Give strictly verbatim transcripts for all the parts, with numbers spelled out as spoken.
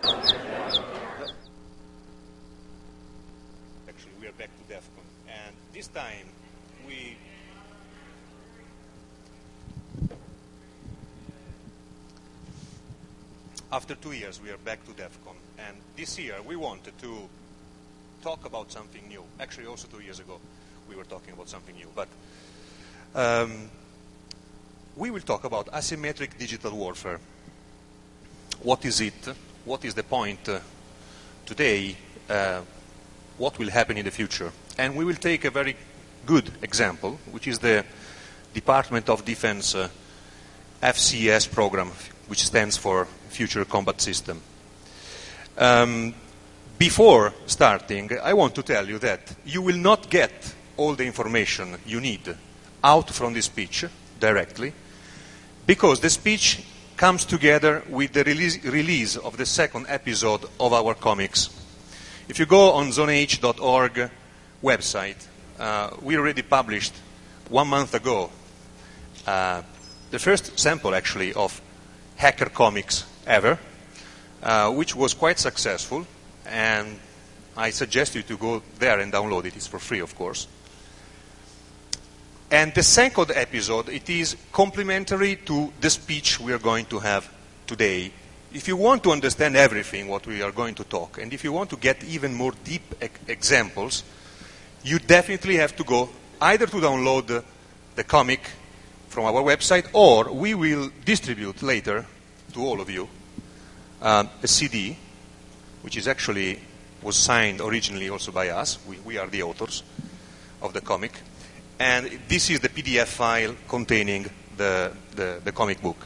Actually, we are back to DEF CON, and this time we after two years we are back to DEF CON, and this year we wanted to talk about something new. Actually, also two years ago we were talking about something new, but um, we will talk about asymmetric digital warfare. What is it? What is the point uh, today? Uh, what will happen in the future? And we will take a very good example, which is the Department of Defense uh, F C S program, which stands for Future Combat System. Um, before starting, I want to tell you that you will not get all the information you need out from this speech directly, because the speech comes together with the release, release of the second episode of our comics. If you go on zone h dot org website, uh, we already published one month ago uh, the first sample, actually, of hacker comics ever, uh, which was quite successful, and I suggest you to go there and download it. It's for free, of course. And the second episode, it is complementary to the speech we are going to have today. If you want to understand everything what we are going to talk, and if you want to get even more deep e- examples, you definitely have to go either to download the, the comic from our website, or we will distribute later to all of you um, a C D, which is actually was signed originally also by us. We, we are the authors of the comic. And this is the P D F file containing the, the, the comic book.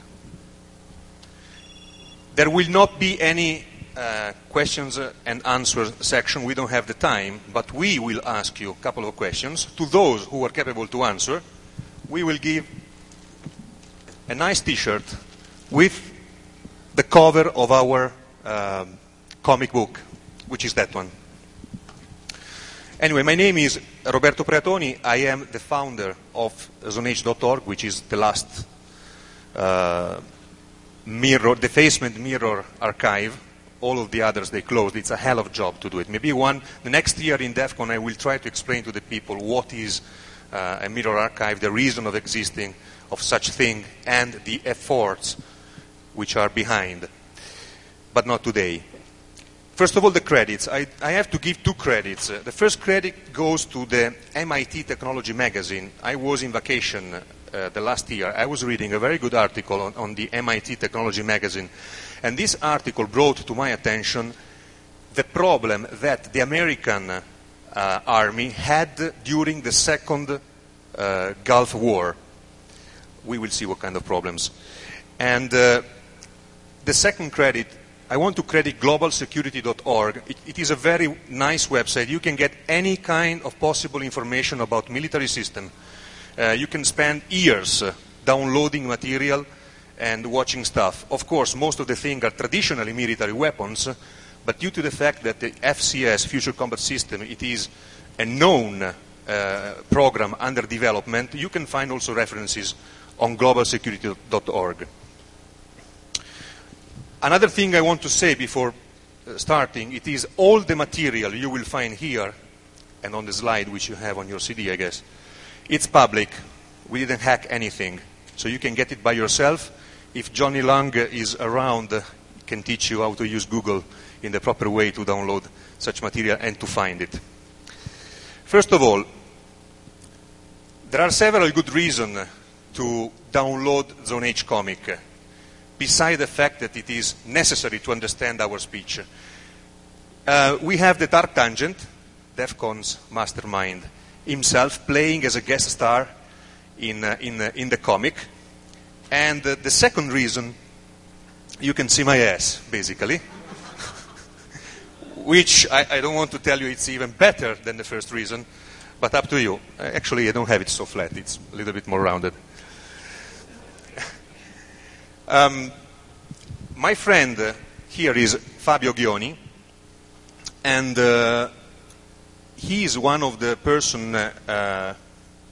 There will not be any uh, questions and answers section. We don't have the time, but we will ask you a couple of questions. To those who are capable to answer, we will give a nice T-shirt with the cover of our um, comic book, which is that one. Anyway, my name is Roberto Preatoni. I am the founder of zone h dot org, which is the last uh, mirror, defacement mirror archive. All of the others, they closed. It's a hell of a job to do it. Maybe one, the next year in DEF CON, I will try to explain to the people what is uh, a mirror archive, the reason of existing of such thing, and the efforts which are behind. But not today. First of all, the credits. I, I have to give two credits. Uh, the first credit goes to the M I T Technology Magazine. I was in vacation uh, the last year. I was reading a very good article on, on the M I T Technology Magazine. And this article brought to my attention the problem that the American uh, army had during the second uh, Gulf War. We will see what kind of problems. And uh, the second credit, I want to credit global security dot org. It, it is a very nice website. You can get any kind of possible information about military system. Uh, you can spend years uh, downloading material and watching stuff. Of course, most of the things are traditionally military weapons, but due to the fact that the F C S, Future Combat System, it is a known uh, program under development, you can find also references on global security dot org. Another thing I want to say before uh, starting, it is all the material you will find here and on the slide which you have on your C D, I guess. It's public. We didn't hack anything. So you can get it by yourself. If Johnny Lang is around, uh, he can teach you how to use Google in the proper way to download such material and to find it. First of all, there are several good reasons to download Zone H Comic, beside the fact that it is necessary to understand our speech. Uh, we have the Dark Tangent, DEF CON's mastermind, himself playing as a guest star in, uh, in, uh, in the comic. And uh, the second reason, you can see my ass, basically, which I, I don't want to tell you it's even better than the first reason, but up to you. Actually, I don't have it so flat. It's a little bit more rounded. Um, my friend uh, here is Fabio Ghioni, and uh, he is one of the person, uh,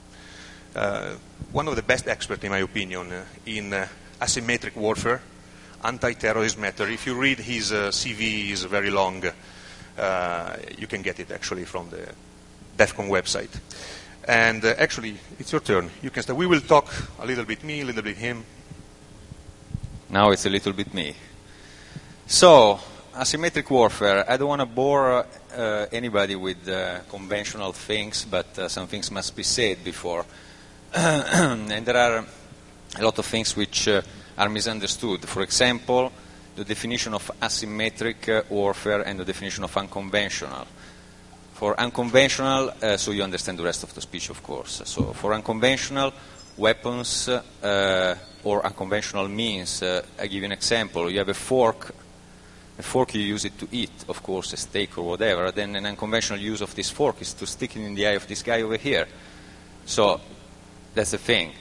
uh, one of the best experts, in my opinion, uh, in uh, asymmetric warfare. anti-terrorism matter. If you read his uh, C V, is very long. Uh, you can get it actually from the DEFCON website. And uh, actually, it's your turn. You can start. We will talk a little bit me, a little bit him. Now it's a little bit me. So, asymmetric warfare. I don't want to bore uh, anybody with uh, conventional things, but uh, some things must be said before. And there are a lot of things which uh, are misunderstood. For example, the definition of asymmetric uh, warfare and the definition of unconventional. For unconventional, uh, so you understand the rest of the speech, of course. So for unconventional weapons uh, or unconventional means, uh, I give you an example. You have a fork. A fork, you use it to eat, of course, a steak or whatever. Then an unconventional use of this fork is to stick it in the eye of this guy over here. So that's the thing.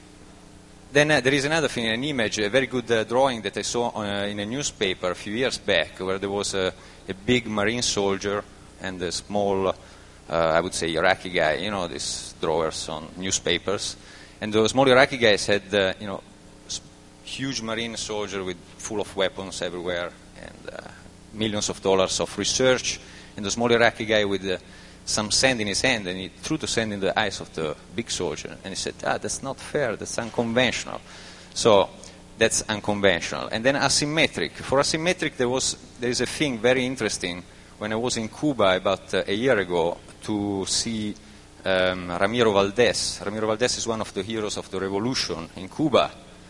Then uh, there is another thing, an image, a very good uh, drawing that I saw uh, in a newspaper a few years back, where there was a, a big Marine soldier and a small, uh, I would say, Iraqi guy, you know, these drawers on newspapers. And the small Iraqi guys had, uh, you know, huge Marine soldier with full of weapons everywhere and uh, millions of dollars of research. And the small Iraqi guy with uh, some sand in his hand, and he threw the sand in the eyes of the big soldier. And he said, ah, that's not fair, that's unconventional. So that's unconventional. And then asymmetric. For asymmetric, there was there is a thing very interesting. When I was in Cuba about uh, a year ago to see um, Ramiro Valdez. Ramiro Valdez is one of the heroes of the revolution in Cuba.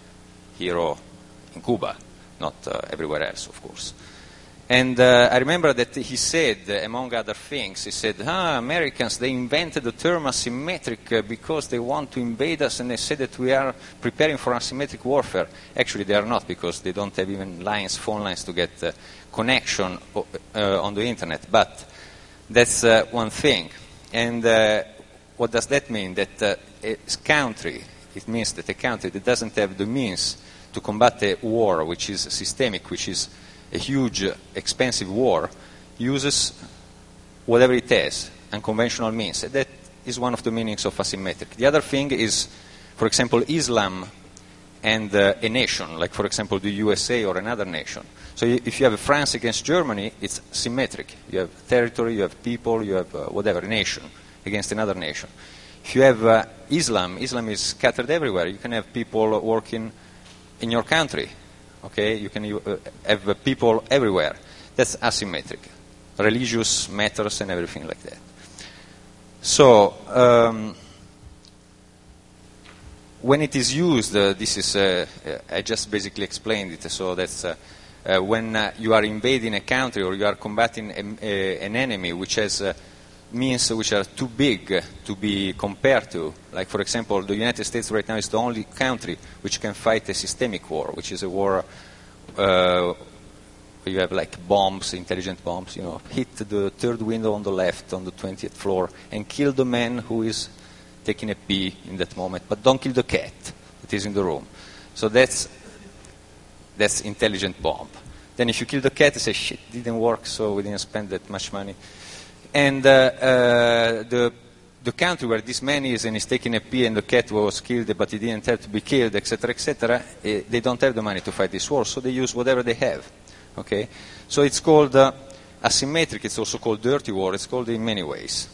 Hero in Cuba, not uh, everywhere else, of course. And uh, I remember that he said, uh, among other things, he said, ah, Americans, they invented the term asymmetric uh, because they want to invade us, and they said that we are preparing for asymmetric warfare. Actually, they are not, because they don't have even lines, phone lines to get uh, connection uh, on the internet. But that's uh, one thing. And uh, what does that mean? That uh, a country, it means that a country that doesn't have the means to combat a war which is systemic, which is a huge, uh, expensive war, uses whatever it has, unconventional means. That is one of the meanings of asymmetric. The other thing is, for example, Islam and uh, a nation, like, for example, the U S A or another nation. So if you have France against Germany, it's symmetric. You have territory, you have people, you have uh, whatever, a nation against another nation. If you have uh, Islam, Islam is scattered everywhere. You can have people working in your country. Okay, you can uh, have uh, people everywhere. That's asymmetric. Religious matters and everything like that. So, um, when it is used, uh, this is, uh, uh, I just basically explained it, so that's uh, uh, when uh, you are invading a country or you are combating a, a, an enemy which has uh, means which are too big to be compared to. Like, for example, the United States right now is the only country which can fight a systemic war, which is a war uh, where you have like bombs, intelligent bombs, you know, hit the third window on the left on the twentieth floor and kill the man who is taking a pee in that moment, but don't kill the cat that is in the room. So that's that's intelligent bomb. Then if you kill the cat, you say, shit, didn't work, so we didn't spend that much money. And uh, uh, the the country where this man is and is taking a pee and the cat was killed but he didn't have to be killed, et cetera, et cetera, eh, they don't have the money to fight this war, so they use whatever they have. Okay, so it's called uh, asymmetric. It's also called dirty war. It's called in many ways.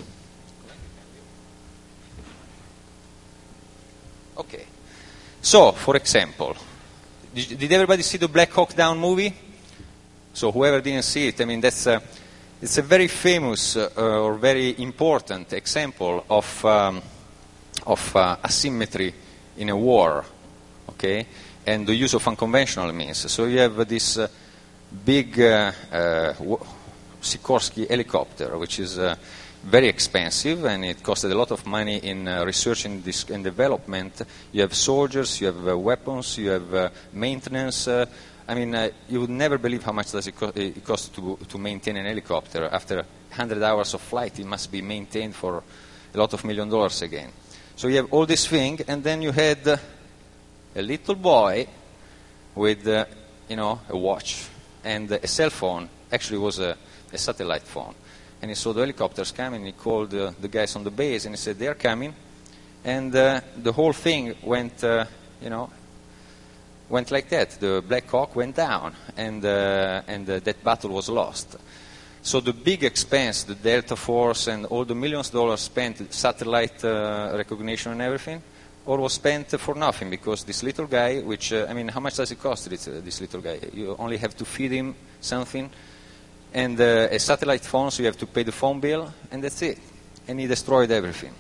Okay, so for example, did, did everybody see the Black Hawk Down movie? So whoever didn't see it, I mean that's. Uh, It's a very famous uh, or very important example of um, of uh, asymmetry in a war, okay, and the use of unconventional means. So you have this uh, big uh, uh, Sikorsky helicopter, which is uh, very expensive, and it costed a lot of money in uh, research and, this, and development. You have soldiers, you have uh, weapons, you have uh, maintenance. Uh, I mean, uh, you would never believe how much does it, co- it cost to, to maintain an helicopter. After one hundred hours of flight, it must be maintained for a lot of million dollars again. So you have all this thing, and then you had uh, a little boy with, uh, you know, a watch and uh, a cell phone. Actually, it was a, a satellite phone. And he saw the helicopters coming, and he called uh, the guys on the base, and he said, they're coming. And uh, the whole thing went, uh, you know, went like that. The Black Hawk went down, and uh, and uh, that battle was lost. So the big expense, the Delta Force, and all the millions of dollars spent, satellite uh, recognition and everything, all was spent for nothing, because this little guy, which, uh, I mean, how much does it cost, this, uh, this little guy? You only have to feed him something, and uh, a satellite phone, so you have to pay the phone bill, and that's it. And he destroyed everything.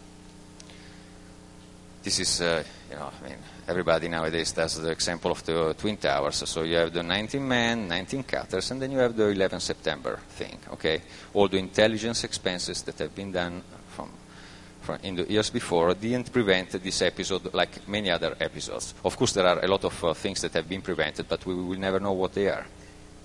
This is, uh, you know, I mean, everybody nowadays does the example of the Twin Towers. So you have the nineteen men, nineteen cutters, and then you have the eleven September thing, okay? All the intelligence expenses that have been done from, from in the years before didn't prevent this episode like many other episodes. Of course, there are a lot of uh, things that have been prevented, but we will never know what they are.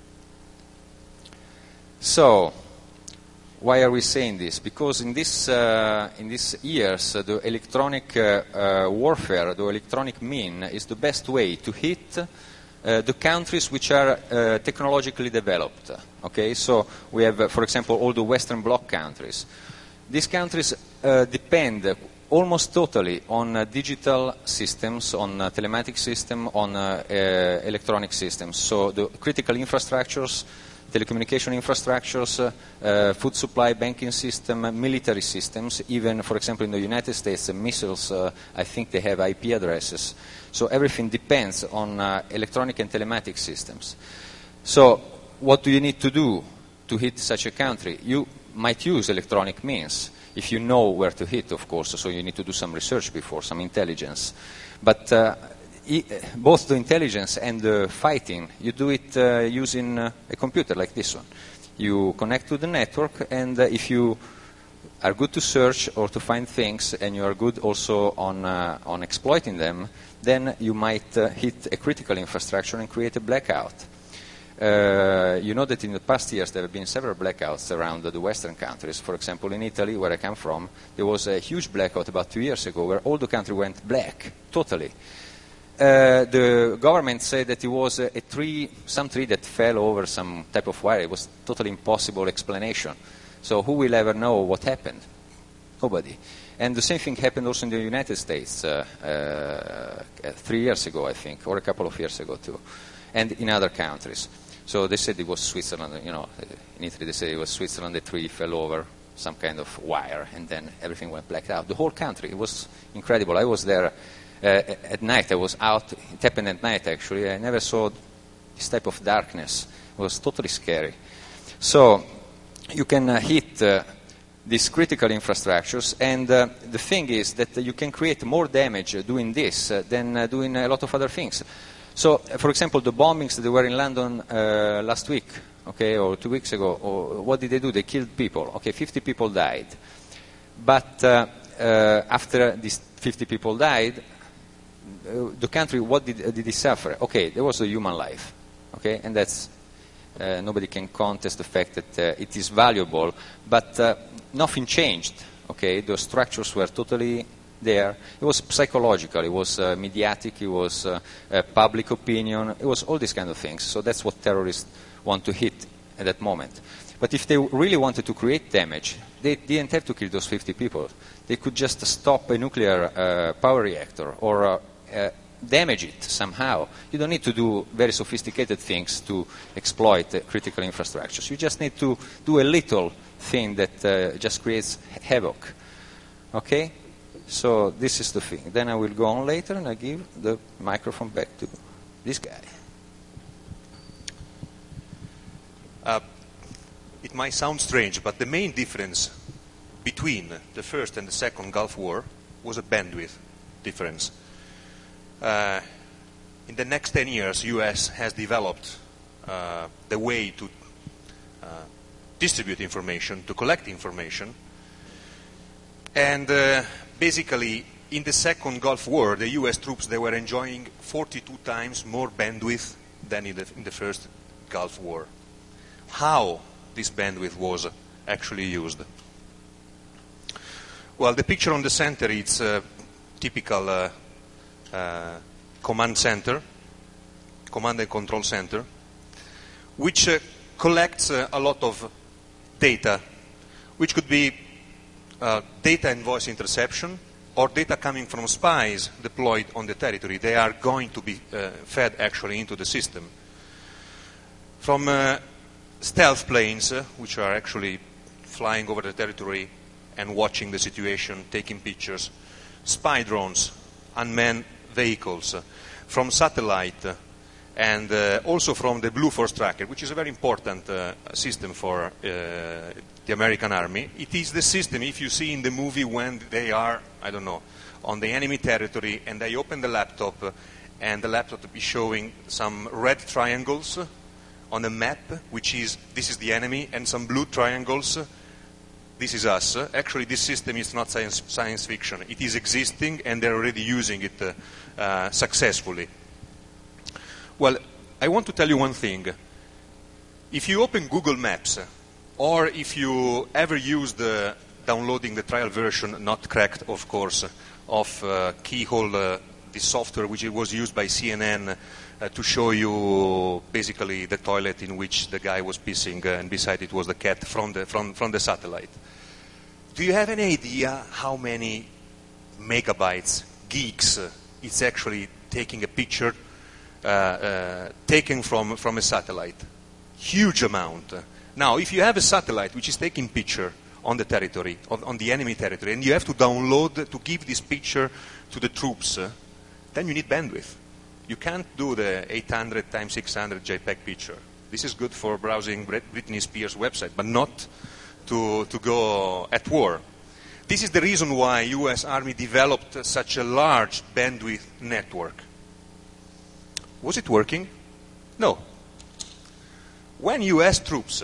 So, why are we saying this? Because in this uh, in these years, uh, the electronic uh, uh, warfare, the electronic mean, is the best way to hit uh, the countries which are uh, technologically developed. Okay, so we have, uh, for example, all the Western Bloc countries. These countries uh, depend almost totally on uh, digital systems, on uh, telematic system, on uh, uh, electronic systems. So the critical infrastructures, telecommunication infrastructures, uh, uh, food supply, banking system, uh, military systems, even, for example, in the United States, uh, missiles, uh, I think they have I P addresses. So everything depends on uh, electronic and telematic systems. So what do you need to do to hit such a country? You might use electronic means, if you know where to hit, of course, so you need to do some research before, some intelligence. But uh, both the intelligence and the fighting, you do it uh, using uh, a computer like this one. You connect to the network, and uh, if you are good to search or to find things, and you are good also on, uh, on exploiting them, then you might uh, hit a critical infrastructure and create a blackout. Uh, you know that in the past years there have been several blackouts around the Western countries. For example, in Italy, where I come from, there was a huge blackout about two years ago where all the country went black, totally. Uh, the government said that it was a, a tree, some tree that fell over some type of wire. It was totally impossible explanation. So who will ever know what happened? Nobody. And the same thing happened also in the United States uh, uh, three years ago, I think, or a couple of years ago too, and in other countries. So they said it was Switzerland, you know, in Italy they said it was Switzerland, the tree fell over some kind of wire, and then everything went blacked out. The whole country, it was incredible. I was there uh, at night, I was out, it happened at night actually, I never saw this type of darkness. It was totally scary. So you can uh, hit uh, these critical infrastructures, and uh, the thing is that uh, you can create more damage uh, doing this uh, than uh, doing a lot of other things. So, uh, for example, the bombings that were in London uh, last week, okay, or two weeks ago, or what did they do? They killed people. Okay, fifty people died. But uh, uh, after these fifty people died, uh, the country, what did, uh, did it suffer? Okay, there was a human life, okay, and that's, uh, nobody can contest the fact that uh, it is valuable, but uh, nothing changed, okay, the structures were totally there. It was psychological, it was uh, mediatic, it was uh, uh, public opinion, it was all these kind of things. So that's what terrorists want to hit at that moment. But if they really wanted to create damage, they didn't have to kill those fifty people. They could just stop a nuclear uh, power reactor or uh, uh, damage it somehow. You don't need to do very sophisticated things to exploit uh, critical infrastructures. You just need to do a little thing that uh, just creates havoc. Okay? So this is the thing. Then I will go on later and I give the microphone back to this guy. Uh, it might sound strange, but the main difference between the first and the second Gulf War was a bandwidth difference. Uh, in the next ten years, U S has developed uh, the way to uh, distribute information, to collect information, and uh, basically, in the second Gulf War, the U S troops, they were enjoying forty-two times more bandwidth than in the, in the first Gulf War. How this bandwidth was actually used? Well, the picture on the center, it's a typical uh, uh, command center, command and control center, which uh, collects uh, a lot of data, which could be Uh, data and voice interception, or data coming from spies deployed on the territory, they are going to be uh, fed actually into the system. From uh, stealth planes, uh, which are actually flying over the territory and watching the situation, taking pictures, spy drones, unmanned vehicles, uh, from satellite, uh, and uh, also from the Blue Force Tracker, which is a very important uh, system for uh, the American Army. It is the system, if you see in the movie when they are, I don't know, on the enemy territory and they open the laptop uh, and the laptop is showing some red triangles uh, on a map, which is, this is the enemy, and some blue triangles, uh, this is us. Uh, actually, this system is not science, science fiction. It is existing and they're already using it uh, uh, successfully. Well, I want to tell you one thing. If you open Google Maps, or if you ever used uh, downloading the trial version, not cracked, of course, of uh, Keyhole, uh, the software which was used by C N N uh, to show you basically the toilet in which the guy was pissing, uh, and beside it was the cat from the, from, from the satellite. Do you have any idea how many megabytes, gigs, uh, it's actually taking a picture Uh, uh, taken from, from a satellite? Huge amount. Now, if you have a satellite which is taking picture on the territory, on, on the enemy territory, and you have to download to give this picture to the troops, uh, then you need bandwidth. You can't do the eight hundred times six hundred JPEG picture. This is good for browsing Britney Spears' website, but not to, to go at war. This is the reason why U S Army developed such a large bandwidth network. Was it working? No. When U S troops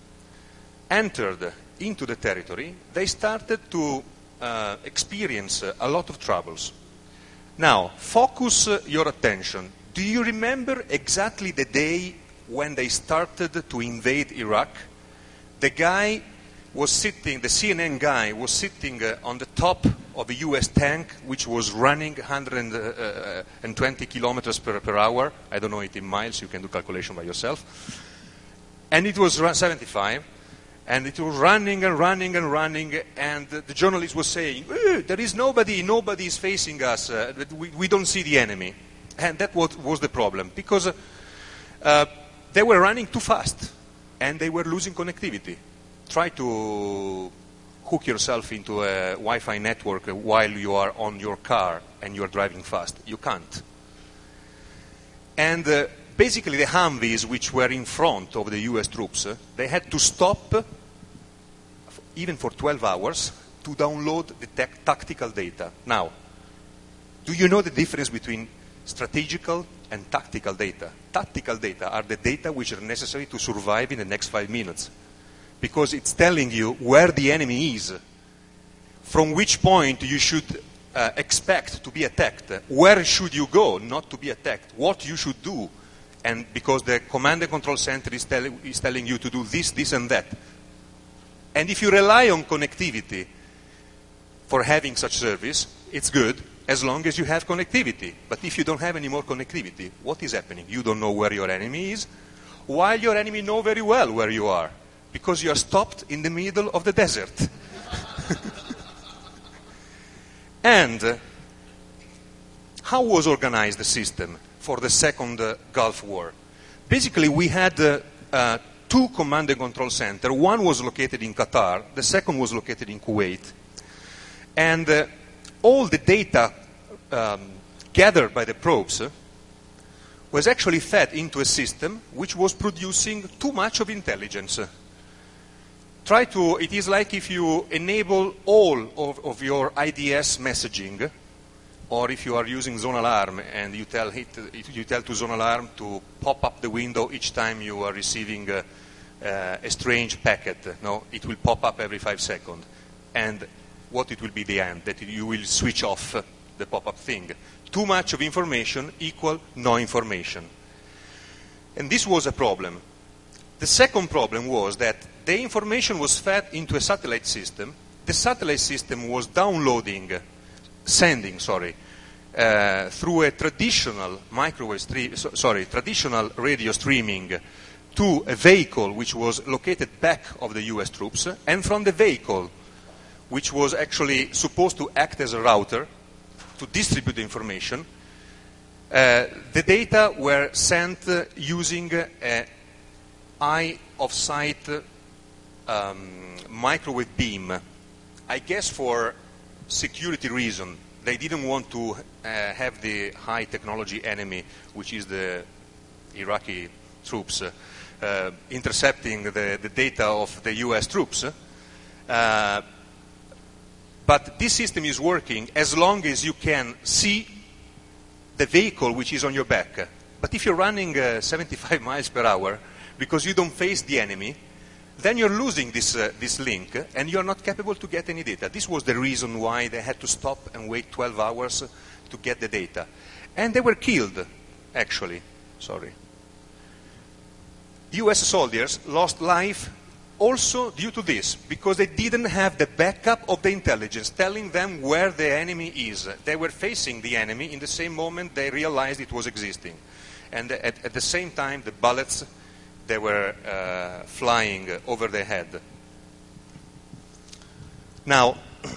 entered into the territory, they started to uh, experience a lot of troubles. Now, focus your attention. Do you remember exactly the day when they started to invade Iraq? The guy was sitting, the C N N guy was sitting uh, on the top of a U S tank which was running one hundred twenty kilometers per, per hour. I don't know it in miles, you can do calculation by yourself. And it was seventy-five, and it was running and running and running, and the journalist was saying, eh, there is nobody, nobody is facing us, uh, we, we don't see the enemy. And that was, was the problem, because uh, uh, they were running too fast, and they were losing connectivity. Try to hook yourself into a Wi-Fi network while you are on your car and you are driving fast. You can't. And uh, basically the Humvees, which were in front of the U S troops, uh, they had to stop, uh, even for twelve hours, to download the tech tactical data. Now, do you know the difference between strategical and tactical data? Tactical data are the data which are necessary to survive in the next five minutes. Because it's telling you where the enemy is, from which point you should uh, expect to be attacked, where should you go not to be attacked, what you should do, and because the command and control center is, tell is telling you to do this, this and that. And if you rely on connectivity for having such service, it's good as long as you have connectivity. But if you don't have any more connectivity, what is happening? You don't know where your enemy is, while your enemy knows very well where you are. Because you are stopped in the middle of the desert. And uh, how was organized the system for the second uh, Gulf War? Basically, we had uh, uh, two command and control centers. One was located in Qatar, the second was located in Kuwait. And uh, all the data um, gathered by the probes uh, was actually fed into a system which was producing too much of intelligence. Try to, it is like if you enable all of, of your I D S messaging, or if you are using Zone Alarm and you tell, it, you tell to Zone Alarm to pop up the window each time you are receiving a, uh, a strange packet. No, it will pop up every five seconds. And what it will be the end, that you will switch off the pop-up thing. Too much of information equal no information. And this was a problem. The second problem was that the information was fed into a satellite system. The satellite system was downloading, sending, sorry, uh, through a traditional microwave stream, so, sorry, traditional radio streaming to a vehicle which was located back of the U S troops, and from the vehicle which was actually supposed to act as a router to distribute the information. Uh, the data were sent uh, using uh, a eye of sight um, microwave beam. I guess for security reason, they didn't want to uh, have the high technology enemy, which is the Iraqi troops, uh, uh, intercepting the, the data of the U S troops. Uh, but this system is working as long as you can see the vehicle which is on your back. But if you're running uh, seventy-five miles per hour because you don't face the enemy, then you're losing this, uh, this link and you're not capable to get any data. This was the reason why they had to stop and wait twelve hours to get the data. And they were killed, actually. Sorry. U S soldiers lost life also due to this, because they didn't have the backup of the intelligence telling them where the enemy is. They were facing the enemy in the same moment they realized it was existing. And at, at the same time, the bullets, they were uh, flying over their head. Now,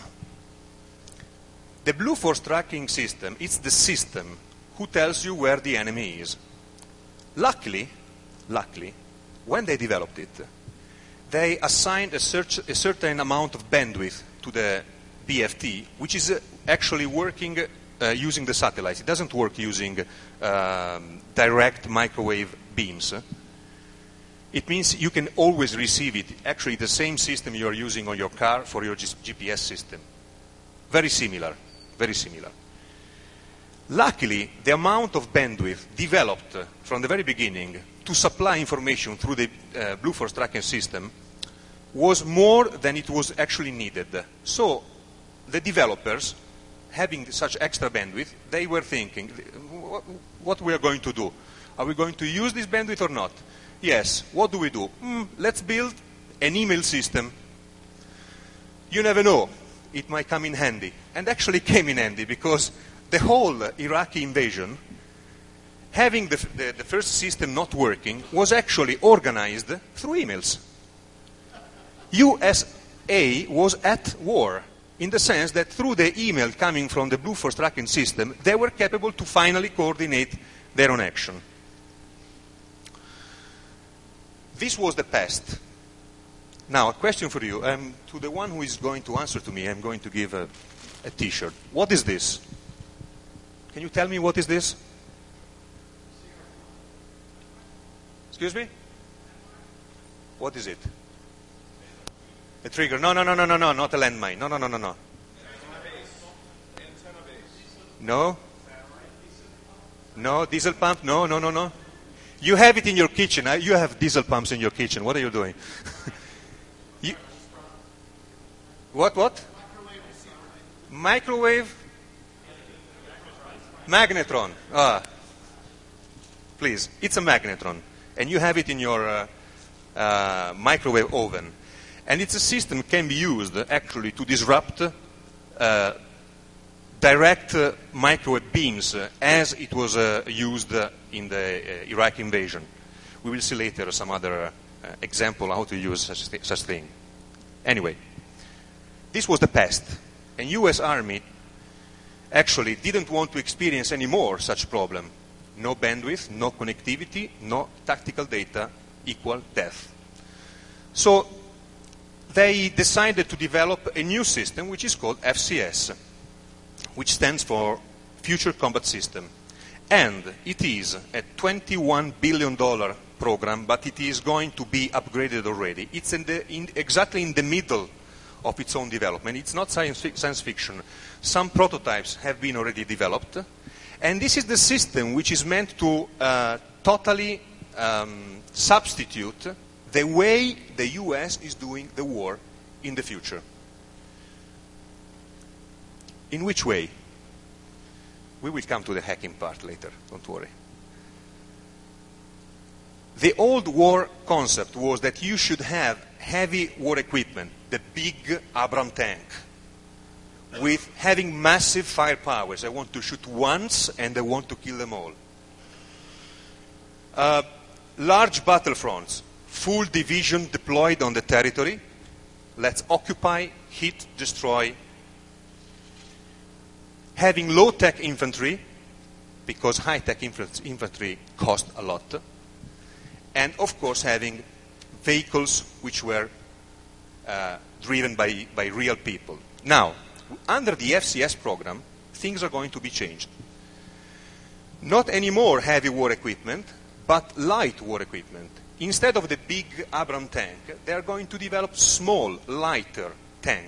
the Blue Force tracking system, it's the system who tells you where the enemy is. Luckily, luckily, when they developed it, they assigned a, search, a certain amount of bandwidth to the B F T, which is uh, actually working uh, using the satellites. It doesn't work using um, direct microwave beams. It means you can always receive it, actually the same system you're using on your car for your G P S system. Very similar, very similar. Luckily, the amount of bandwidth developed uh, from the very beginning to supply information through the uh, Blue Force tracking system was more than it was actually needed. So the developers, having such extra bandwidth, they were thinking, what, what we are going to do? Are we going to use this bandwidth or not? Yes. What do we do? Mm, let's build an email system. You never know. It might come in handy. And actually came in handy because the whole Iraqi invasion, having the, the, the first system not working, was actually organized through emails. U S A was at war in the sense that through the email coming from the Blue Force tracking system, they were capable to finally coordinate their own action. This was the past. Now, a question for you. Um, to the one who is going to answer to me, I'm going to give a, a T-shirt. What is this? Can you tell me what is this? Excuse me? What is it? A trigger. No, no, no, no, no, no, not a landmine. No, no, no, no, no. No? No, diesel pump? No, no, no, no. You have it in your kitchen. You have diesel pumps in your kitchen. What are you doing? you, what, what? Microwave? Magnetron. Ah. Please, it's a magnetron. And you have it in your uh, uh, microwave oven. And it's a system that can be used actually to disrupt uh, direct uh, microwave beams uh, as it was uh, used uh, in the uh, Iraq invasion. We will see later some other uh, example how to use such, th such thing. Anyway, this was the past. And U S Army actually didn't want to experience anymore such problem. No bandwidth, no connectivity, no tactical data equal death. So they decided to develop a new system which is called F C S, which stands for Future Combat System. And it is a twenty-one billion dollar program, but it is going to be upgraded already. It's in the, in, exactly in the middle of its own development. It's not science, fi science fiction. Some prototypes have been already developed. And this is the system which is meant to uh, totally um, substitute the way the U S is doing the war in the future. In which way? We will come to the hacking part later, don't worry. The old war concept was that you should have heavy war equipment, the big Abram tank, with having massive firepowers. I want to shoot once and I want to kill them all. Uh, large battlefronts, full division deployed on the territory, Let's occupy, hit, destroy. Having low-tech infantry, because high-tech infantry cost a lot. And, of course, having vehicles which were uh, driven by, by real people. Now, under the F C S program, things are going to be changed. Not anymore heavy war equipment, but light war equipment. Instead of the big Abrams tank, they are going to develop small, lighter tank.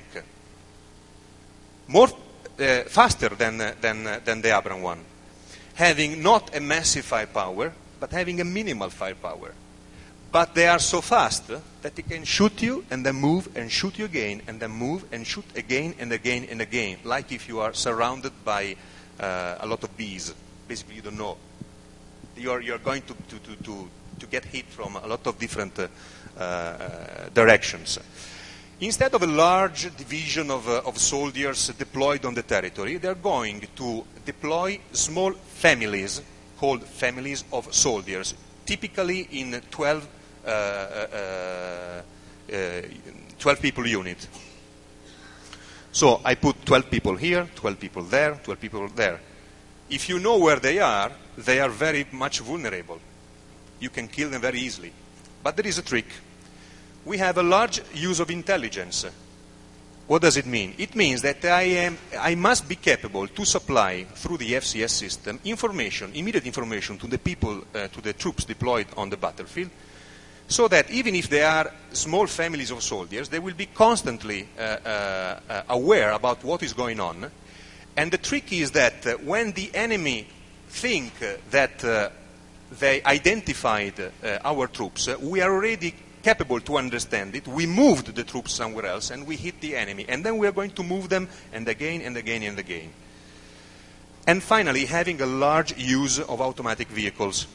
More uh, faster than, uh, than, uh, than the Abrams one. Having not a massive firepower, but having a minimal firepower. But they are so fast that they can shoot you and then move and shoot you again and then move and shoot again and again and again, like if you are surrounded by uh, a lot of bees. Basically, you don't know. You're, you're going to, to, to, to, to get hit from a lot of different uh, uh, directions. Instead of a large division of, uh, of soldiers deployed on the territory, they're going to deploy small families called families of soldiers, typically in twelve, uh, uh, uh, twelve people unit. So I put twelve people here, twelve people there, twelve people there. If you know where they are, they are very much vulnerable. You can kill them very easily. But there is a trick. We have a large use of intelligence. What does it mean? It means that I, am, I must be capable to supply, through the F C S system, information, immediate information to the people, uh, to the troops deployed on the battlefield, so that even if they are small families of soldiers, they will be constantly uh, uh, uh, aware about what is going on. And the trick is that uh, when the enemy think uh, that uh, they identified uh, our troops, uh, we are already capable to understand it. We moved the troops somewhere else and we hit the enemy. And then we are going to move them and again and again and again. And finally, having a large use of automatic vehicles.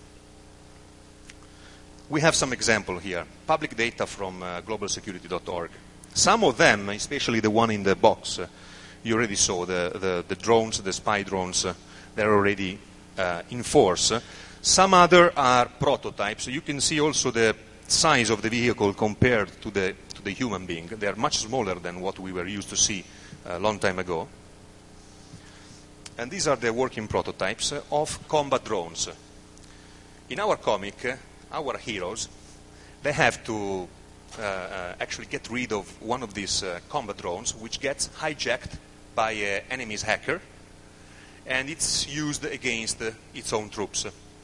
We have some example here. Public data from uh, global security dot org. Some of them, especially the one in the box, uh, you already saw the, the, the drones, the spy drones, uh, they're already uh, in force. Some other are prototypes. You can see also the size of the vehicle compared to the, to the human being. They are much smaller than what we were used to see a long time ago. And these are the working prototypes of combat drones. In our comic, our heroes, they have to uh, uh, actually get rid of one of these uh, combat drones, which gets hijacked by an enemy's hacker, and it's used against uh, its own troops.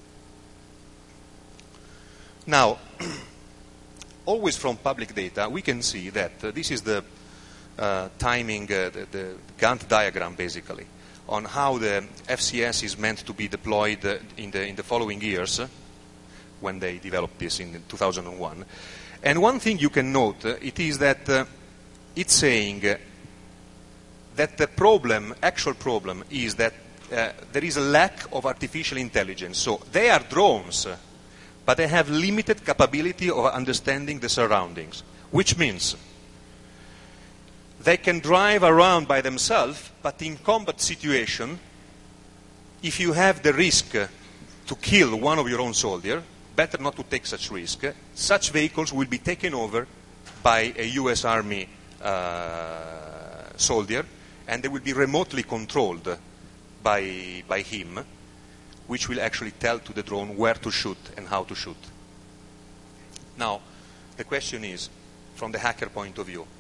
Now, always from public data, we can see that uh, this is the uh, timing, uh, the, the Gantt diagram, basically, on how the F C S is meant to be deployed uh, in, the, in the following years, uh, when they developed this in two thousand one. And one thing you can note, uh, it is that uh, it's saying uh, that the problem, actual problem, is that uh, there is a lack of artificial intelligence. So they are drones, uh, but they have limited capability of understanding the surroundings, which means they can drive around by themselves, but in combat situation, if you have the risk uh, to kill one of your own soldiers, better not to take such risk. Such vehicles will be taken over by a U S Army uh, soldier, and they will be remotely controlled by, by him, which will actually tell to the drone where to shoot and how to shoot. Now, the question is, from the hacker point of view,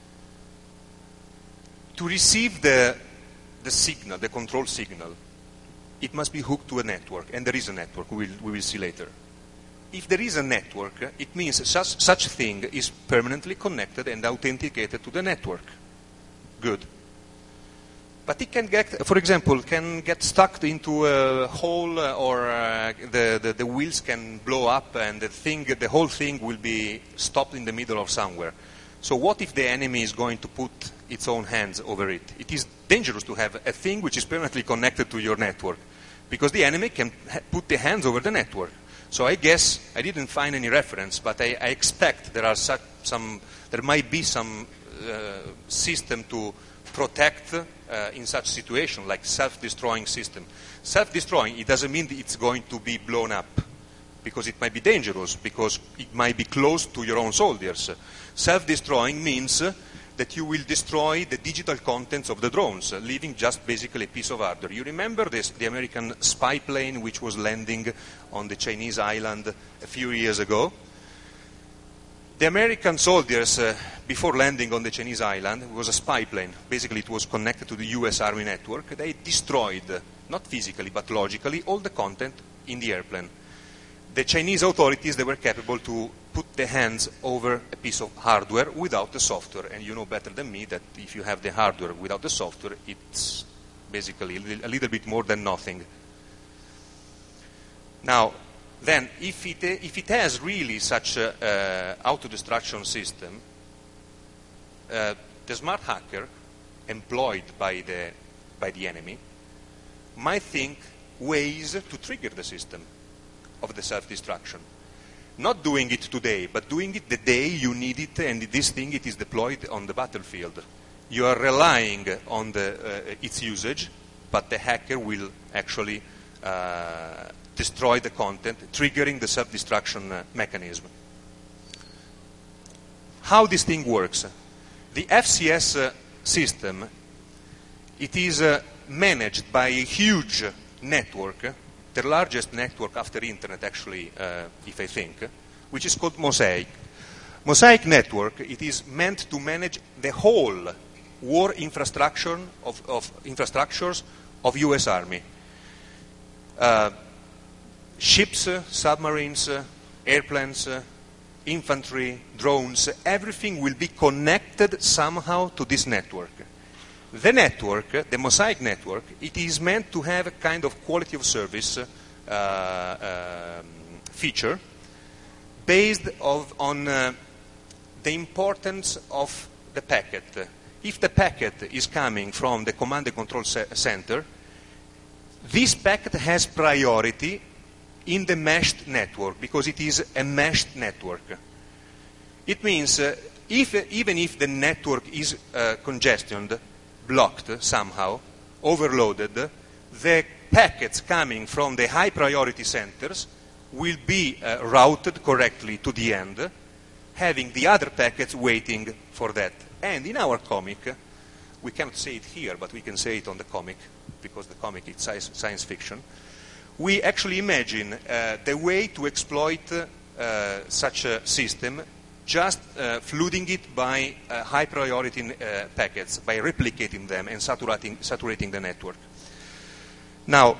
to receive the, the signal, the control signal, it must be hooked to a network, and there is a network, we will, we will see later. If there is a network, it means such, such thing is permanently connected and authenticated to the network. Good. But it can get, for example, can get stuck into a hole, or uh, the, the, the wheels can blow up and the, thing, the whole thing will be stopped in the middle of somewhere. So what if the enemy is going to put its own hands over it? It is dangerous to have a thing which is permanently connected to your network, because the enemy can ha- put the hands over the network. So I guess, I didn't find any reference, but I, I expect there are such, some, there might be some uh, system to protect uh, in such situation, like self-destroying system. Self-destroying, it doesn't mean that it's going to be blown up. because it might be dangerous, because it might be close to your own soldiers. Self-destroying means uh, that you will destroy the digital contents of the drones, uh, leaving just basically a piece of hardware. You remember this, the American spy plane which was landing on the Chinese island a few years ago? The American soldiers, uh, before landing on the Chinese island, it was a spy plane. Basically, it was connected to the U S Army network. They destroyed, uh, not physically, but logically, all the content in the airplane. The Chinese authorities, they were capable to put their hands over a piece of hardware without the software. And you know better than me that if you have the hardware without the software, it's basically a little bit more than nothing. Now, then, if it, if it has really such an uh, auto-destruction system, uh, the smart hacker employed by the, by the enemy might think ways to trigger the system of the self-destruction. Not doing it today, but doing it the day you need it, and this thing it is deployed on the battlefield. You are relying on the, uh, its usage, but the hacker will actually uh, destroy the content, triggering the self-destruction uh, mechanism. How this thing works? The F C S uh, system, it is uh, managed by a huge network, uh, the largest network after Internet actually, uh, if I think, uh, which is called Mosaic. Mosaic network, it is meant to manage the whole war infrastructure of, of infrastructures of U S Army. Uh, Ships, uh, submarines, uh, airplanes, uh, infantry, drones, uh, everything will be connected somehow to this network. The network, uh, the Mosaic network, it is meant to have a kind of quality of service uh, uh, feature based of, on uh, the importance of the packet. If the packet is coming from the command and control center, this packet has priority in the meshed network, because it is a meshed network. It means uh, if, uh, even if the network is uh, congestioned, blocked somehow, overloaded, the packets coming from the high priority centers will be uh, routed correctly to the end, having the other packets waiting for that. And in our comic, we cannot say it here, but we can say it on the comic, because the comic is science fiction. We actually imagine uh, the way to exploit uh, such a system, just uh, flooding it by uh, high priority uh, packets, by replicating them and saturating, saturating the network. Now,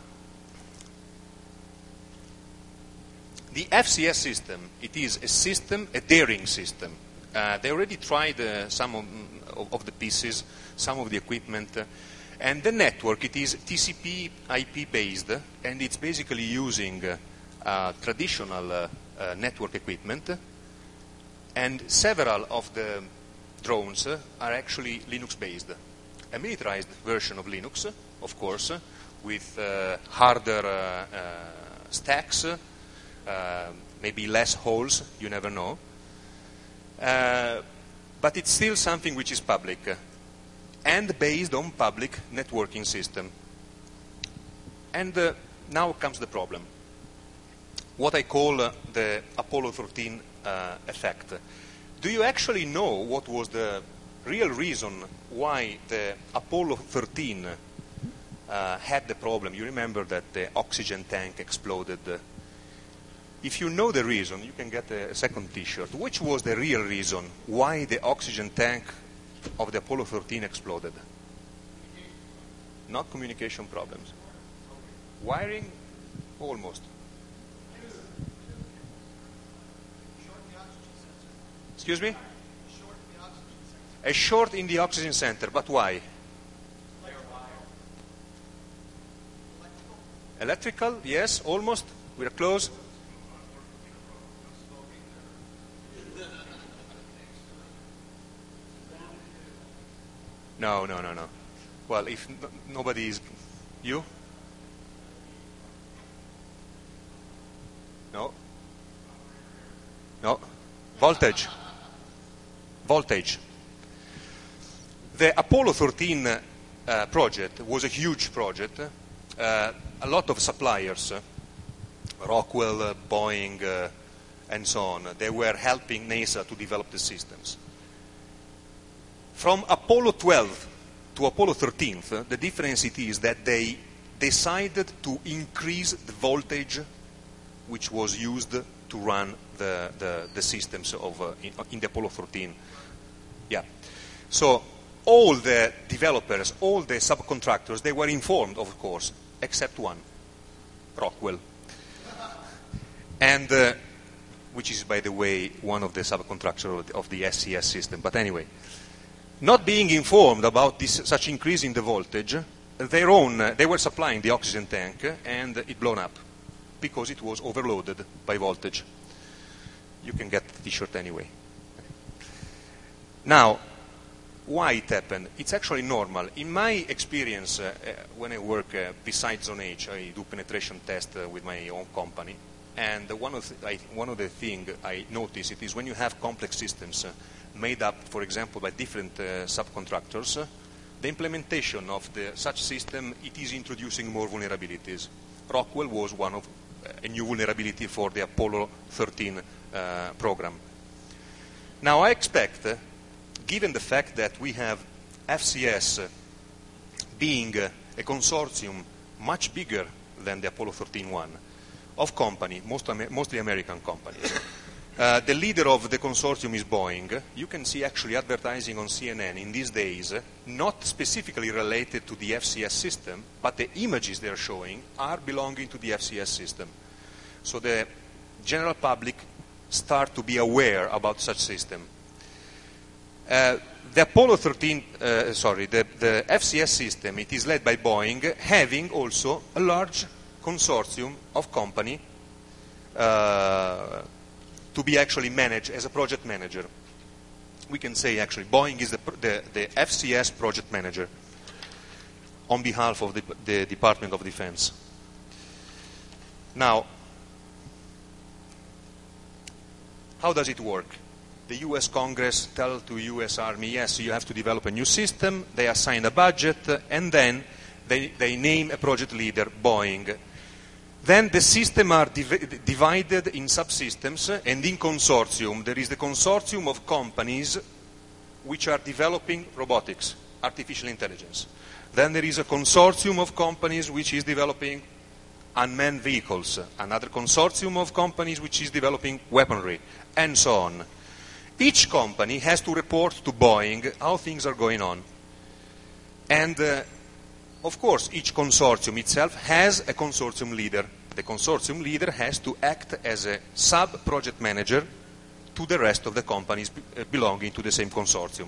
the F C S system, it is a system, a daring system. Uh, they already tried uh, some of, of the pieces, some of the equipment, uh, and the network, it is T C P I P based, and it's basically using uh, uh, traditional uh, uh, network equipment, and several of the drones uh, are actually Linux based. A militarized version of Linux, of course, uh, with uh, harder uh, uh, stacks, uh, maybe less holes, you never know. Uh, but it's still something which is public, and based on public networking system. And uh, now comes the problem. What I call uh, the Apollo thirteen uh, effect. Do you actually know what was the real reason why the Apollo thirteen uh, had the problem? You remember that the oxygen tank exploded. If you know the reason, you can get a second T-shirt. Which was the real reason why the oxygen tank of the Apollo thirteen exploded? Not communication problems. Wiring? Almost. Excuse me? A short in the oxygen center, but why? Electrical, yes, almost. We're close. No, no, no, no. Well, if n nobody is... You? No? No? Voltage. Voltage. The Apollo thirteen uh, project was a huge project. Uh, a lot of suppliers Rockwell, uh, Boeing, uh, and so on. They were helping NASA to develop the systems. From Apollo twelve to Apollo thirteen, uh, the difference it is that they decided to increase the voltage which was used to run the, the, the systems of uh, in, in the Apollo thirteen. Yeah. So all the developers, all the subcontractors, they were informed, of course, except one, Rockwell. And uh, which is, by the way, one of the subcontractors of the, of the S C S system. But anyway, not being informed about this such increase in the voltage, their own, uh, they were supplying the oxygen tank, and it blown up because it was overloaded by voltage. You can get the T-shirt anyway. Now, why it happened? It's actually normal. In my experience, uh, uh, when I work uh, besides Zone H, I do penetration tests uh, with my own company. And uh, one of the, I, one of the things I notice it is when you have complex systems uh, made up, for example, by different uh, subcontractors, uh, the implementation of the, such system, it is introducing more vulnerabilities. Rockwell was one of uh, a new vulnerability for the Apollo thirteen uh, program. Now I expect, uh, given the fact that we have F C S uh, being uh, a consortium much bigger than the Apollo thirteen one, of company, most Amer mostly American companies. Uh, the leader of the consortium is Boeing. You can see actually advertising on C N N in these days, uh, not specifically related to the F C S system, but the images they are showing are belonging to the F C S system. So the general public start to be aware about such system. Uh, the Apollo thirteen, uh, sorry, the, the F C S system, it is led by Boeing, having also a large consortium of company uh, to be actually managed as a project manager. We can say actually Boeing is the, the, the F C S project manager on behalf of the, the Department of Defense. Now, how does it work? The U S Congress tell to U S Army, yes, you have to develop a new system, they assign a budget, and then they, they name a project leader, Boeing. Then the systems are div divided in subsystems, and in consortium, there is the consortium of companies which are developing robotics, artificial intelligence. Then there is a consortium of companies which is developing unmanned vehicles, another consortium of companies which is developing weaponry, and so on. Each company has to report to Boeing how things are going on. And uh, of course, each consortium itself has a consortium leader. The consortium leader has to act as a sub-project manager to the rest of the companies belonging to the same consortium.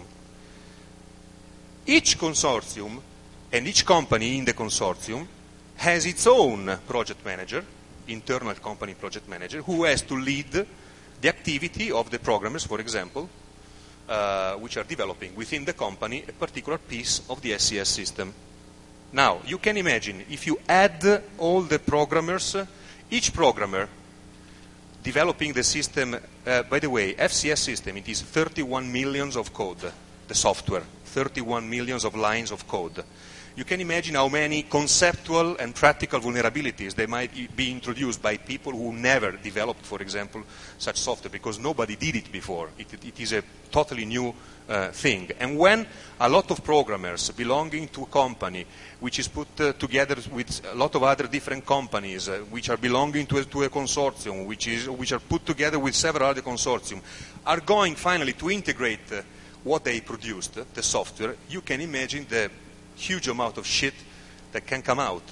Each consortium and each company in the consortium has its own project manager, internal company project manager, who has to lead the activity of the programmers, for example, uh, which are developing within the company a particular piece of the S C S system. Now, you can imagine, if you add all the programmers, each programmer developing the system, uh, by the way, F C S system, it is thirty-one millions of code, the software, thirty-one millions of lines of code. You can imagine how many conceptual and practical vulnerabilities they might be introduced by people who never developed, for example, such software, because nobody did it before. It, it, it is a totally new uh, thing. And when a lot of programmers belonging to a company which is put uh, together with a lot of other different companies uh, which are belonging to a, to a consortium, which, is, which are put together with several other consortium, are going finally to integrate uh, what they produced, uh, the software, you can imagine the huge amount of shit that can come out.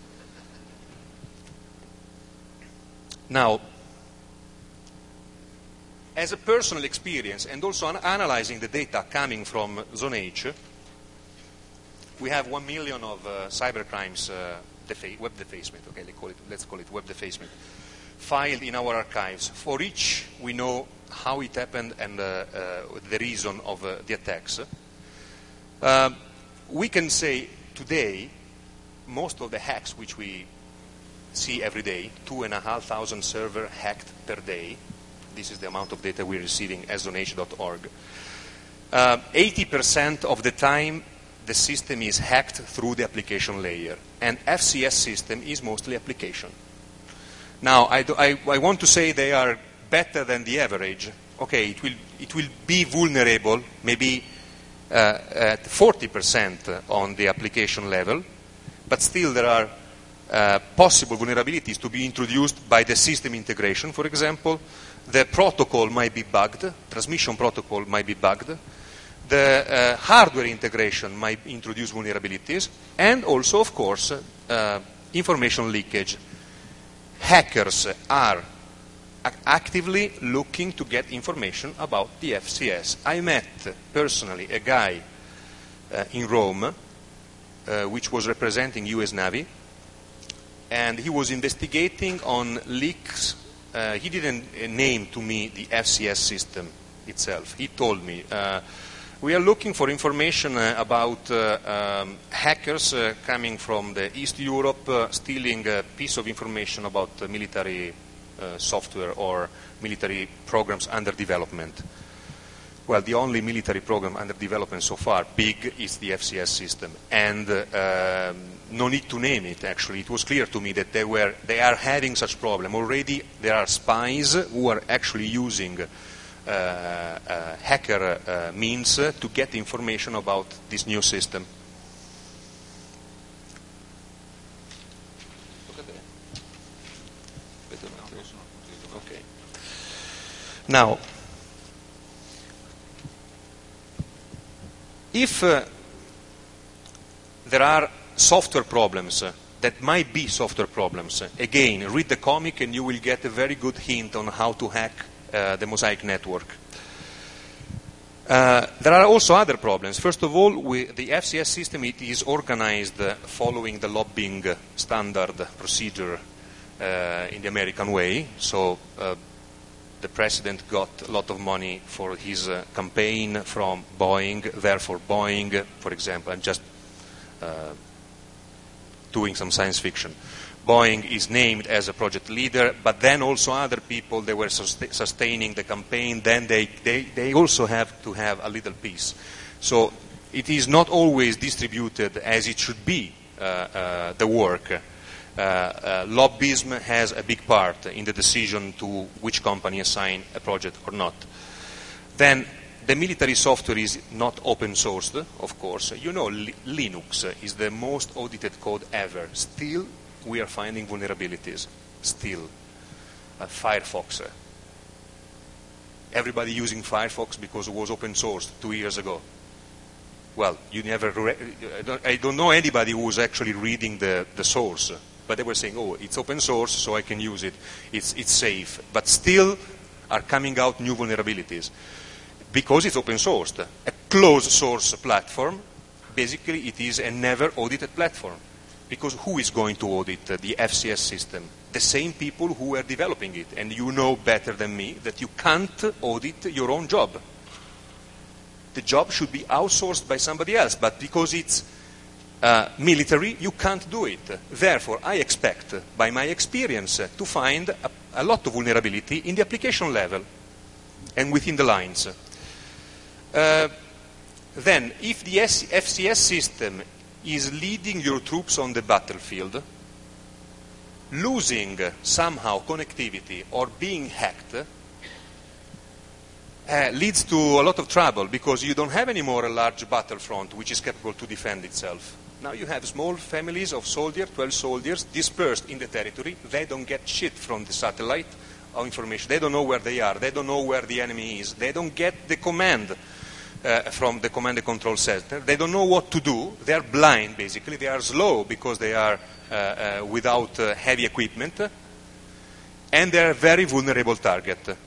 Now, as a personal experience and also an analyzing the data coming from Zone H, we have one million of uh, cybercrimes, uh, defa web defacement, okay, let's call, it, let's call it web defacement, filed in our archives. For each, we know how it happened and uh, uh, the reason of uh, the attacks. Uh, We can say today, most of the hacks which we see every day, two and a half thousand servers hacked per day, this is the amount of data we're receiving as zone h dot org. Uh, eighty percent of the time, the system is hacked through the application layer, and F C S system is mostly application. Now, I, do, I, I want to say they are better than the average. Okay, it will, it will be vulnerable, maybe uh, at forty percent on the application level, but still there are uh, possible vulnerabilities to be introduced by the system integration, for example. The protocol might be bugged, transmission protocol might be bugged, the uh, hardware integration might introduce vulnerabilities, and also, of course, uh, information leakage. Hackers are actively looking to get information about the F C S. I met personally a guy uh, in Rome, uh, which was representing U S Navy, and he was investigating on leaks. Uh, he didn't uh, name to me the F C S system itself. He told me, uh, we are looking for information uh, about uh, um, hackers uh, coming from the East Europe uh, stealing a piece of information about uh, military uh, software or military programs under development. Well, the only military program under development so far, big, is the F C S system. And uh, um, no need to name it, actually. It was clear to me that they, were, they are having such problem. Already there are spies who are actually using Uh, uh, hacker uh, means uh, to get information about this new system. Look at that. Okay. Now, if uh, there are software problems uh, that might be software problems, uh, again, read the comic and you will get a very good hint on how to hack Uh, the Mosaic network. Uh, there are also other problems. First of all, we, the F C S system, it is organized uh, following the lobbying standard procedure uh, in the American way. So uh, the president got a lot of money for his uh, campaign from Boeing. Therefore, Boeing, for example, I'm just uh, doing some science fiction. Boeing is named as a project leader, but then also other people, they were sustaining the campaign, then they, they, they also have to have a little piece. So it is not always distributed as it should be, uh, uh, the work. Uh, uh, lobbyism has a big part in the decision to which company assign a project or not. Then the military software is not open sourced, of course. You know, Li- Linux is the most audited code ever. Still, we are finding vulnerabilities, still. Uh, Firefox. Uh, everybody using Firefox because it was open sourced two years ago. Well, you never. Re- I, don't, I don't know anybody who was actually reading the, the source, but they were saying, "Oh, it's open source, so I can use it. It's it's safe." But still, are coming out new vulnerabilities because it's open sourced. A closed source platform, basically, it is a never audited platform. Because who is going to audit uh, the F C S system? The same people who are developing it. And you know better than me that you can't audit your own job. The job should be outsourced by somebody else, but because it's uh, military, you can't do it. Therefore, I expect, uh, by my experience, uh, to find a, a lot of vulnerability in the application level and within the lines. Uh, then, if the F C S system is leading your troops on the battlefield, losing somehow connectivity or being hacked uh, leads to a lot of trouble because you don't have anymore a large battlefront which is capable to defend itself. Now you have small families of soldiers, twelve soldiers, dispersed in the territory. They don't get shit from the satellite or information. They don't know where they are. They don't know where the enemy is. They don't get the command Uh, from the command and control center. They don't know what to do. They are blind, basically. They are slow because they are uh, uh, without uh, heavy equipment. And they are a very vulnerable target.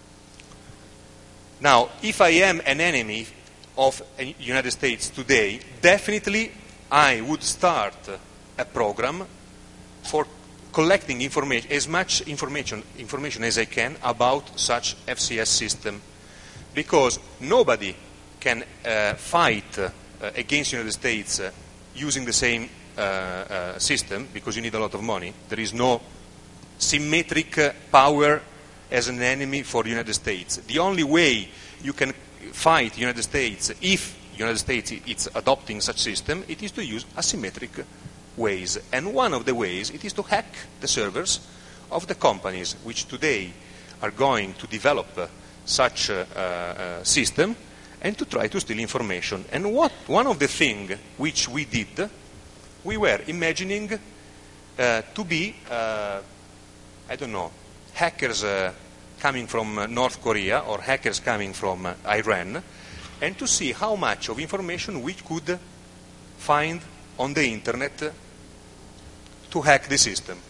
Now, if I am an enemy of the United States today, definitely I would start a program for collecting information, as much information, information as I can about such F C S system. Because nobody can uh, fight uh, against the United States uh, using the same uh, uh, system, because you need a lot of money. There is no symmetric uh, power as an enemy for the United States. The only way you can fight the United States, if the United States is adopting such system, it is to use asymmetric ways. And one of the ways, it is to hack the servers of the companies which today are going to develop uh, such a uh, uh, system and to try to steal information. And what one of the things which we did, we were imagining uh, to be, uh, I don't know, hackers uh, coming from uh, North Korea or hackers coming from uh, Iran, and to see how much of information we could find on the internet uh, to hack the system.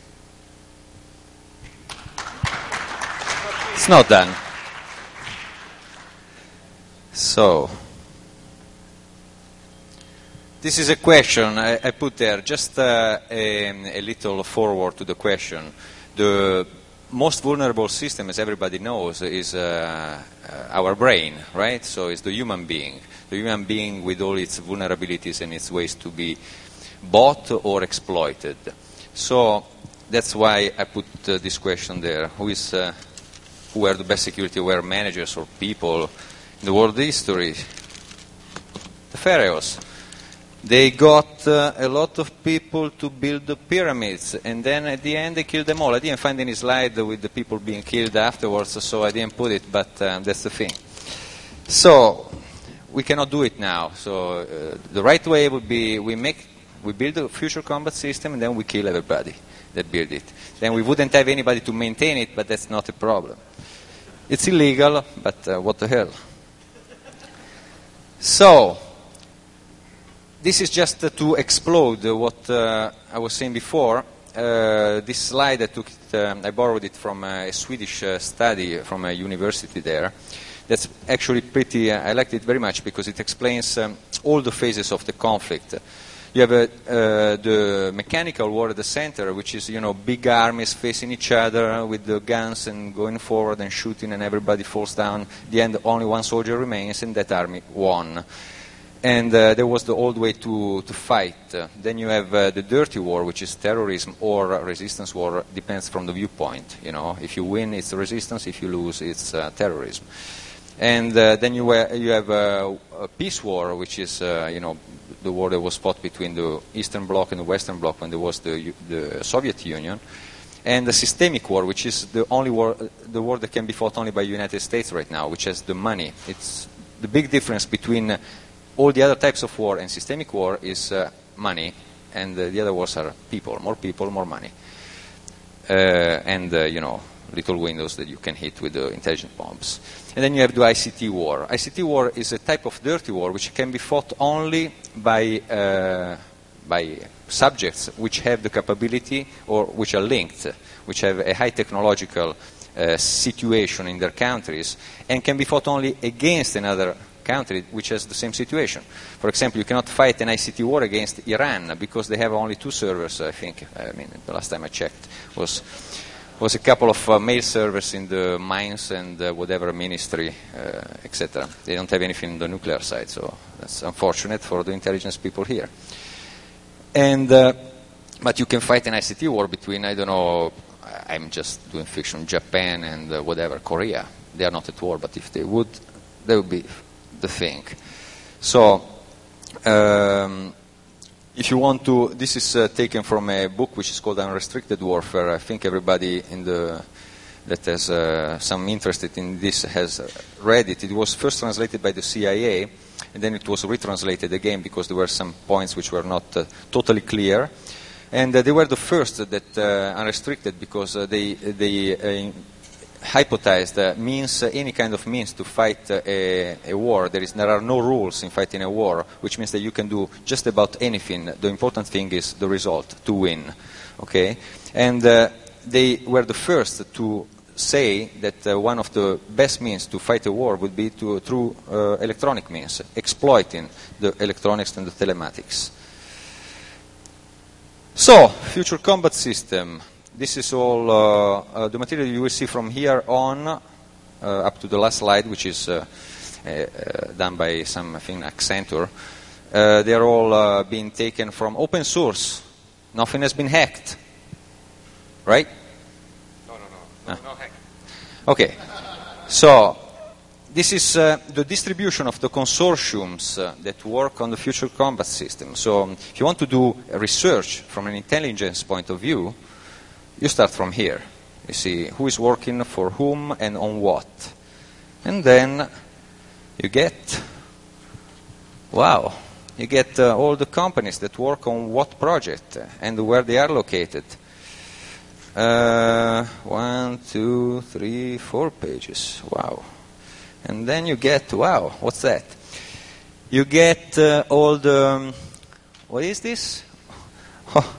It's not done. So, this is a question I, I put there, just uh, a, a little forward to the question. The most vulnerable system, as everybody knows, is uh, uh, our brain, right? So it's the human being. The human being with all its vulnerabilities and its ways to be bought or exploited. So that's why I put uh, this question there. Who is, uh, who are the best security-aware managers or people in the world history? The pharaohs. They got uh, a lot of people to build the pyramids, and then at the end they killed them all. I didn't find any slide with the people being killed afterwards, so I didn't put it, but uh, that's the thing. So we cannot do it now. So uh, the right way would be we make we build a future combat system, and then we kill everybody that built it. Then we wouldn't have anybody to maintain it, but that's not a problem. It's illegal, but uh, what the hell? So this is just uh, to explode uh, what uh, I was saying before. Uh, this slide, I took it, um, I borrowed it from a Swedish uh, study from a university there. That's actually pretty, uh, I liked it very much because it explains um, all the phases of the conflict. You have uh, uh, the mechanical war at the center, which is, you know, big armies facing each other with the guns and going forward and shooting, and everybody falls down. At the end, only one soldier remains, and that army won. And uh, there was the old way to, to fight. Uh, then you have uh, the dirty war, which is terrorism or uh, resistance war, depends from the viewpoint. You know, if you win, it's resistance. If you lose, it's uh, terrorism. And uh, then you, uh, you have uh, a peace war, which is, uh, you know, the war that was fought between the Eastern Bloc and the Western Bloc when there was the, the Soviet Union. And the systemic war, which is the only war, the war that can be fought only by the United States right now, which has the money. It's the big difference between uh, all the other types of war and systemic war is uh, money, and uh, the other wars are people. More people, more money. Uh, and, uh, you know, little windows that you can hit with the intelligent bombs. And then you have the I C T war. I C T war is a type of dirty war which can be fought only by, uh, by subjects which have the capability or which are linked, which have a high technological uh, situation in their countries, and can be fought only against another country which has the same situation. For example, you cannot fight an I C T war against Iran because they have only two servers, I think. I mean, the last time I checked was was a couple of uh, mail servers in the mines and uh, whatever ministry, uh, et cetera. They don't have anything on the nuclear side, so that's unfortunate for the intelligence people here. And uh, but you can fight an I C T war between, I don't know, I'm just doing fiction, Japan and uh, whatever, Korea. They are not at war, but if they would, they would be the thing. So, um, if you want to, this is uh, taken from a book which is called Unrestricted Warfare. I think everybody in the that has uh, some interest in this has read it. It was first translated by the C I A, and then it was retranslated again because there were some points which were not uh, totally clear. And uh, they were the first that uh, unrestricted because uh, they they uh, hypothesized uh, means uh, any kind of means to fight uh, a, a war. There is there are no rules in fighting a war, which means that you can do just about anything. The important thing is the result, to win. Okay, and uh, they were the first to say that uh, one of the best means to fight a war would be to through uh, electronic means, exploiting the electronics and the telematics. So, future combat system. This is all uh, uh, the material you will see from here on uh, up to the last slide, which is uh, uh, uh, done by some, I think, Accenture. Uh, they are all uh, being taken from open source. Nothing has been hacked, right? No, no, no, no, ah. no hack. Okay, so this is uh, the distribution of the consortiums uh, that work on the future combat system. So um, if you want to do research from an intelligence point of view, you start from here. You see who is working for whom and on what. And then you get, wow, you get uh, all the companies that work on what project and where they are located. Uh, one, two, three, four pages. Wow. And then you get, wow, what's that? You get uh, all the, um, what is this? Oh.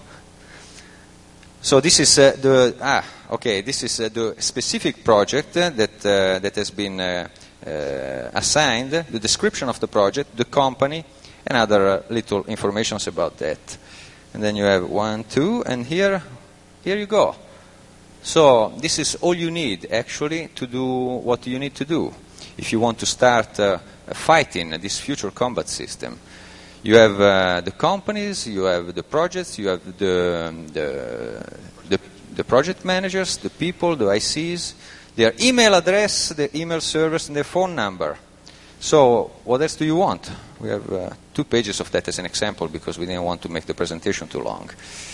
So this is uh, the, ah, okay, this is uh, the specific project uh, that, uh, that has been uh, uh, assigned, the description of the project, the company, and other uh, little informations about that. And then you have one, two, and here, here you go. So this is all you need, actually, to do what you need to do if you want to start uh, fighting this future combat system. You have uh, the companies, you have the projects, you have the, the, the, the project managers, the people, the I Cs, their email address, their email servers, and their phone number. So what else do you want? We have uh, two pages of that as an example because we didn't want to make the presentation too long.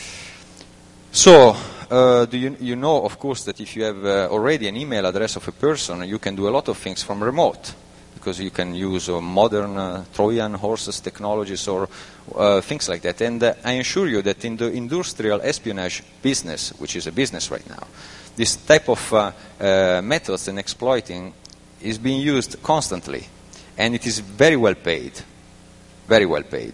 So, uh, do you, you know, of course, that if you have uh, already an email address of a person, you can do a lot of things from remote, because you can use uh, modern uh, Trojan horses technologies or uh, things like that. And uh, I assure you that in the industrial espionage business, which is a business right now, this type of uh, uh, methods and exploiting is being used constantly, and it is very well paid, very well paid.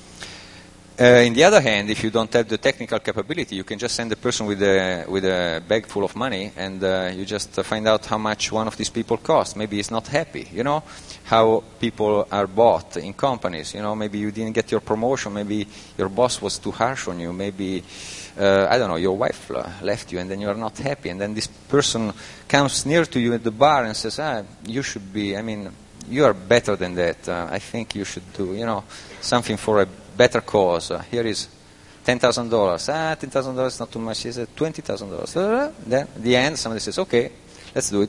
Uh, on the other hand, if you don't have the technical capability, you can just send a person with a with a bag full of money, and uh, you just uh, find out how much one of these people costs. Maybe he's not happy, you know, how people are bought in companies. You know, maybe you didn't get your promotion, maybe your boss was too harsh on you, maybe, uh, I don't know, your wife uh, left you, and then you are not happy, and then this person comes near to you at the bar and says, ah, you should be, I mean, you are better than that. Uh, I think you should do, you know, something for a better cause. Uh, here is ten thousand dollars. Ah, ten thousand dollars is not too much. He said twenty thousand dollars. Uh, then at the end, somebody says, okay, let's do it.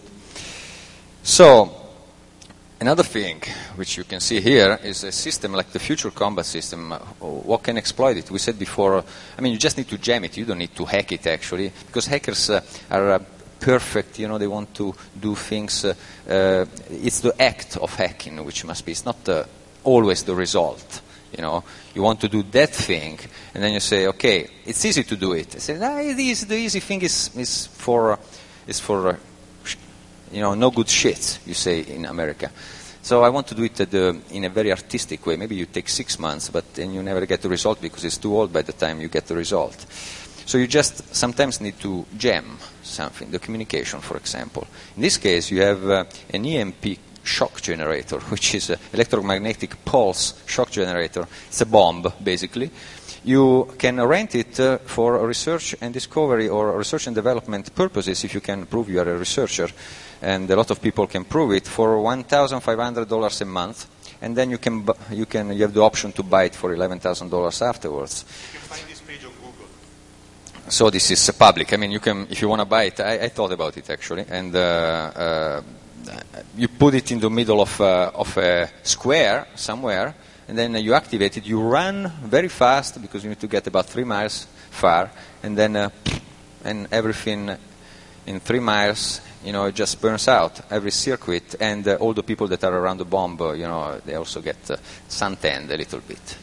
So, another thing which you can see here is a system like the future combat system. Uh, what can exploit it? We said before, uh, I mean, you just need to jam it. You don't need to hack it, actually, because hackers uh, are uh, perfect, you know, they want to do things. Uh, uh, it's the act of hacking which must be. It's not uh, always the result. You know, you want to do that thing, and then you say, okay, it's easy to do it. I say, ah, the, easy, the easy thing is is for uh, is for uh, sh- you know, no good shit, you say in America. So I want to do it uh, the, in a very artistic way. Maybe you take six months, but then you never get the result because it's too old by the time you get the result. So you just sometimes need to jam something, the communication, for example. In this case, you have uh, an E M P shock generator, which is an electromagnetic pulse shock generator. It's a bomb, basically. You can rent it uh, for research and discovery or research and development purposes if you can prove you are a researcher, and a lot of people can prove it, for one thousand five hundred dollars a month, and then you can bu- you can you have the option to buy it for eleven thousand dollars afterwards. You can find this page on Google. So this is uh, public. I mean, you can, if you want to buy it. I, I thought about it actually, and. Uh, uh, You put it in the middle of, uh, of a square somewhere, and then uh, you activate it. You run very fast because you need to get about three miles far, and then uh, and everything in three miles, you know, it just burns out every circuit, and uh, all the people that are around the bomb, uh, you know, they also get uh, suntanned a little bit.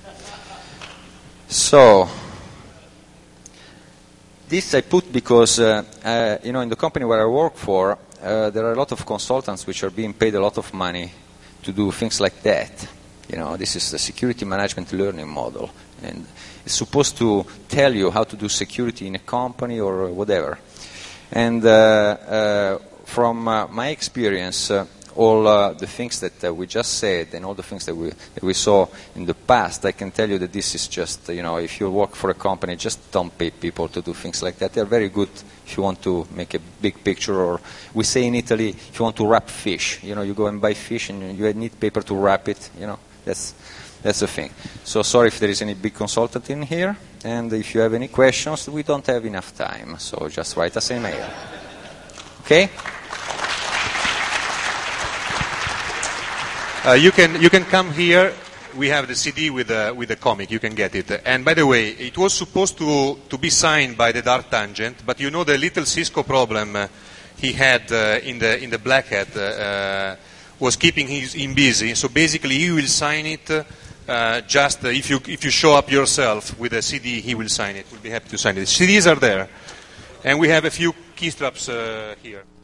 So this I put because uh, uh, you know, in the company where I work for. Uh, there are a lot of consultants which are being paid a lot of money to do things like that. You know, this is the security management learning model, and it's supposed to tell you how to do security in a company or whatever. And uh, uh, from uh, my experience, uh, all uh, the things that uh, we just said and all the things that we that we saw in the past, I can tell you that this is just, you know, if you work for a company, just don't pay people to do things like that. They're very good if you want to make a big picture, or we say in Italy, if you want to wrap fish, you know, you go and buy fish and you need paper to wrap it, you know, that's that's the thing. So sorry if there is any big consultant in here, and if you have any questions, we don't have enough time, so just write us an email. Okay? Uh, you can you can come here we have the C D with the, with the comic. You can get it. And by the way, it was supposed to, to be signed by the Dark Tangent, but you know the little Cisco problem uh, he had uh, in the in the Black Hat uh, was keeping his, him busy. So basically, he will sign it. Uh, just uh, if you if you show up yourself with a C D, he will sign it. We'll be happy to sign it. C Ds are there, and we have a few keystraps uh, here.